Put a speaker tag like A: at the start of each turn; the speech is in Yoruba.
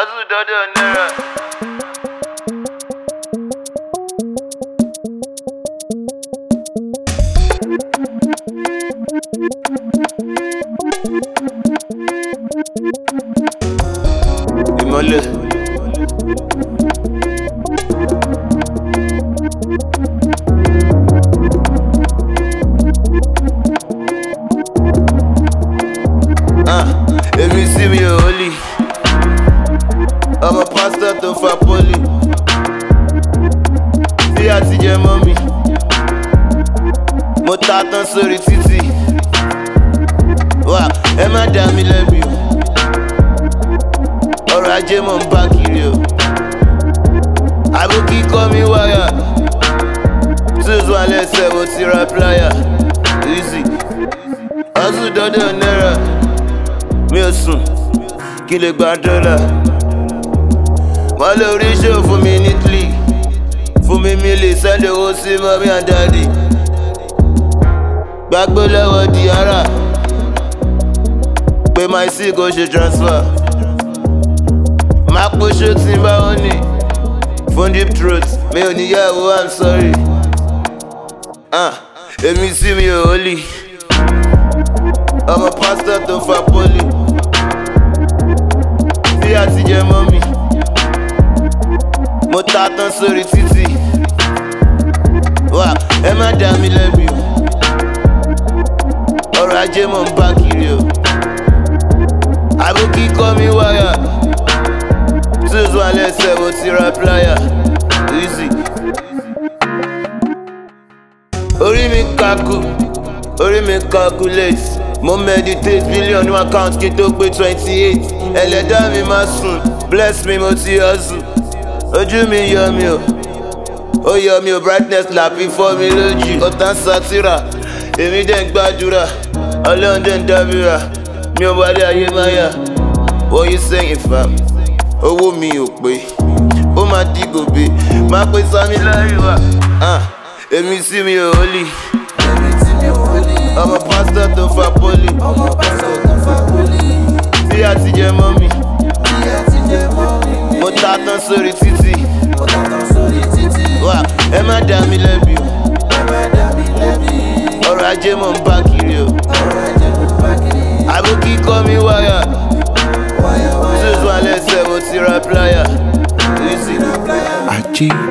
A: Hustle dodo naira. Ìmọ́lẹ̀. Èmi sí mi ò hólì. Ọmọ pásítọ̀ tó fa pólì. Tí àtijọ́ mọ́ mi. Mo ta tán sórí títì. Wà ẹ má dá mi lẹ́bi o. Ọrọ̀ ajé mò ń bá kiri o. Àbókí kọ́ mi wáyà. Tools wà lẹ́sẹ̀ mo ti ra pláyà. Easy. Hustle dodo naira. Mi ò sùn, kí lè gba dọ́là. Wọ́n lè orí ṣòwò fún mi ní Italy. Fún mi lè send owó sí mommy and daddy. Gbàgbé lọ́wọ́ Diara. Pé my sí kò ṣe transfer. Má pòṣó tí n bá wọn ní. Fún deep throat, mi ò níyàwó, I'm sorry. Èmi sí mi ò hólì. Ọmọ pásítọ̀ tó fa pólì. Tí àtijọ́ mọ́ mi. Mo ta tán sórí títì. Wà ẹ má dá mi lẹ́bi o. Ọrọ̀ ajé mò ń bá kiri o. Àbókí kọ́ mi wáyà. Tools wà lẹ́sẹ̀ mo ti ra pláyà. Easy. Orí mi kakú, orí mi calculate. Mo meditate billion ní account kí tó pé 28. Ẹlẹ́dá mi máa sùn, bless me mo ti hustle. Ojú mi yọ mi o, ó yọ mi o, brightness làbí fọ́ mi lójú. Ọ̀tá ń sátírà, èmi dẹ̀ ń gbàdúrà. Ọlọ́run dẹ̀ ń dábìrà, mi ò wálé ayé máyà. What you saying fam? Owó mi ò pé, ó máa di gòbè. Máa pè Sami láríwá. Èmi sí mi ò hólì. Ọmọ pásítọ̀ tó fa pólì. Tí àtijọ́ mọ́ mi. Mo ta tán sórí títì. Wà ẹ má dá mi lẹ́bi o. Ọrọ̀ ajé mò ń bá kiri o. Àbókí kọ́ mi wáyà. Tools wà lẹ́sẹ̀ mo ti ra pláyà. Easy.